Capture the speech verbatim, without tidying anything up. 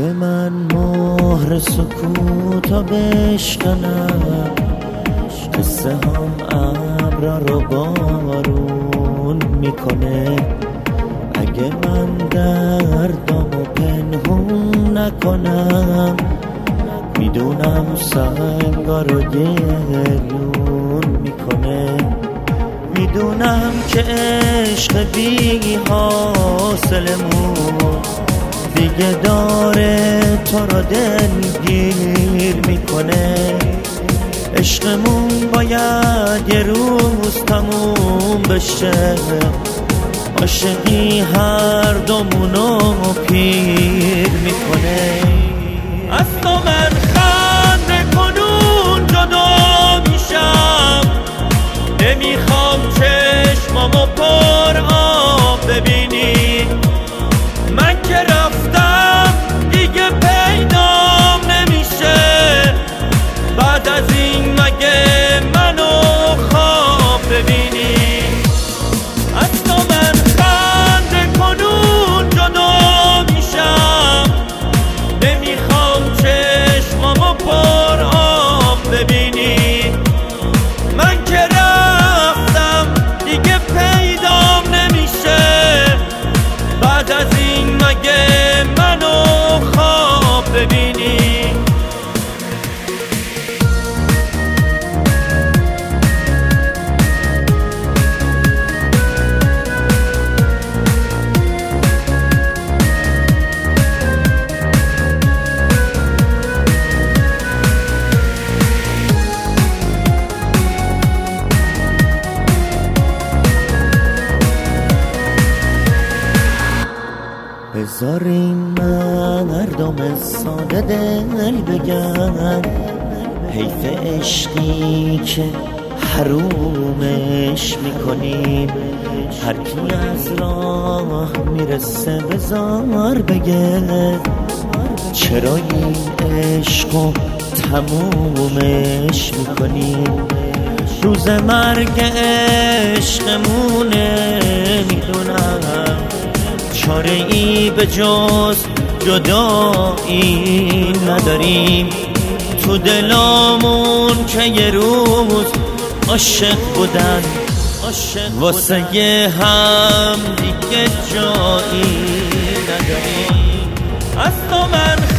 اگه من مهر سکوتو بشکنم، قصه هم ابرا رو بارون میکنه. اگه من دردامو پنهون نکنم، میدونم سنگا رو گریون میکنه. میدونم که عشق بی حاصلمون دیگه داره تو رو دلگیر میکنه. عشقمون باید یه روز تموم بشه، عاشقی هر دومونو پیر میکنه. از تو من خنده کنون جدا میشم، نمیخوام چشمامو پر آب ببینی. من که رفتم دیگه پیدام نمیشه، بعد از این مگه منو خواب ببینی. از تو من خنده کنون جدا میشم، نمیخوام چشمامو پر آب ببینی. من که رفتم دیگه پیدام نمیشه، بعد از این مگه منو خواب ببینی. بذارین مردم ساده دل بگن، حیف عشقی که حرومش میکنیم. هر کی از راه میرسه بذار بگه، چرا این عشقو تمومش میکنیم. روز مرگ عشقمونه میدونم، چاره ای به جز جدایی نداریم. تو دلامون که یه روز عاشق بودن، واسه هم دیگه جایی نداریم. از تو من